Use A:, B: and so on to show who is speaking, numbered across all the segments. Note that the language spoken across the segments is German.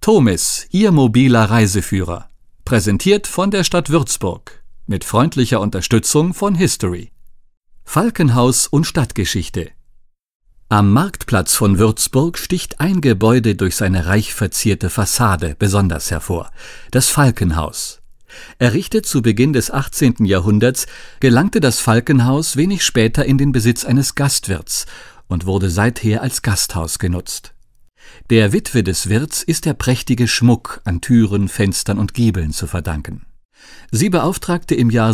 A: Tomis, Ihr mobiler Reiseführer. Präsentiert von der Stadt Würzburg. Mit freundlicher Unterstützung von History. Falkenhaus und Stadtgeschichte. Am Marktplatz von Würzburg sticht ein Gebäude durch seine reich verzierte Fassade besonders hervor: das Falkenhaus. Errichtet zu Beginn des 18. Jahrhunderts, gelangte das Falkenhaus wenig später in den Besitz eines Gastwirts und wurde seither als Gasthaus genutzt. Der Witwe des Wirts ist der prächtige Schmuck an Türen, Fenstern und Giebeln zu verdanken. Sie beauftragte im Jahr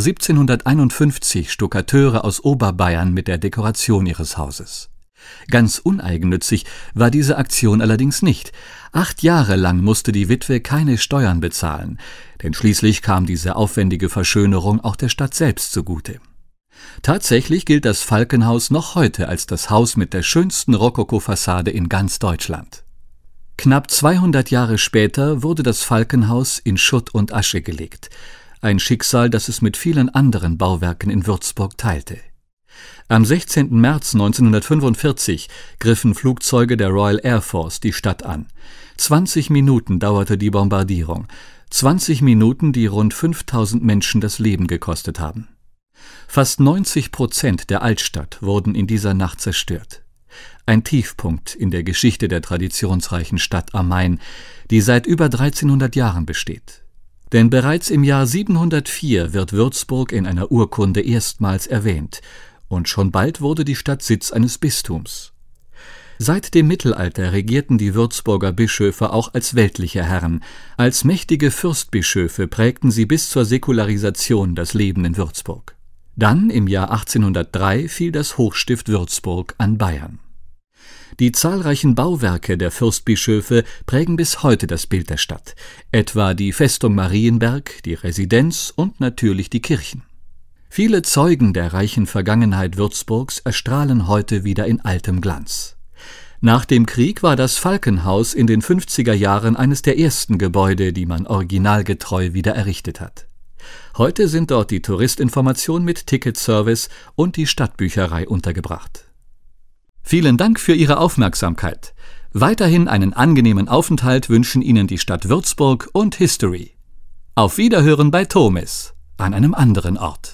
A: 1751 Stuckateure aus Oberbayern mit der Dekoration ihres Hauses. Ganz uneigennützig war diese Aktion allerdings nicht. 8 Jahre lang musste die Witwe keine Steuern bezahlen, denn schließlich kam diese aufwendige Verschönerung auch der Stadt selbst zugute. Tatsächlich gilt das Falkenhaus noch heute als das Haus mit der schönsten Rokoko-Fassade in ganz Deutschland. Knapp 200 Jahre später wurde das Falkenhaus in Schutt und Asche gelegt, ein Schicksal, das es mit vielen anderen Bauwerken in Würzburg teilte. Am 16. März 1945 griffen Flugzeuge der Royal Air Force die Stadt an. 20 Minuten dauerte die Bombardierung, 20 Minuten, die rund 5000 Menschen das Leben gekostet haben. Fast 90% der Altstadt wurden in dieser Nacht zerstört. Ein Tiefpunkt in der Geschichte der traditionsreichen Stadt am Main, die seit über 1300 Jahren besteht. Denn bereits im Jahr 704 wird Würzburg in einer Urkunde erstmals erwähnt, und schon bald wurde die Stadt Sitz eines Bistums. Seit dem Mittelalter regierten die Würzburger Bischöfe auch als weltliche Herren. Als mächtige Fürstbischöfe prägten sie bis zur Säkularisation das Leben in Würzburg. Dann, im Jahr 1803, fiel das Hochstift Würzburg an Bayern. Die zahlreichen Bauwerke der Fürstbischöfe prägen bis heute das Bild der Stadt, etwa die Festung Marienberg, die Residenz und natürlich die Kirchen. Viele Zeugen der reichen Vergangenheit Würzburgs erstrahlen heute wieder in altem Glanz. Nach dem Krieg war das Falkenhaus in den 50er Jahren eines der ersten Gebäude, die man originalgetreu wieder errichtet hat. Heute sind dort die Touristinformation mit Ticketservice und die Stadtbücherei untergebracht. Vielen Dank für Ihre Aufmerksamkeit. Weiterhin einen angenehmen Aufenthalt wünschen Ihnen die Stadt Würzburg und History. Auf Wiederhören bei Tomis, an einem anderen Ort.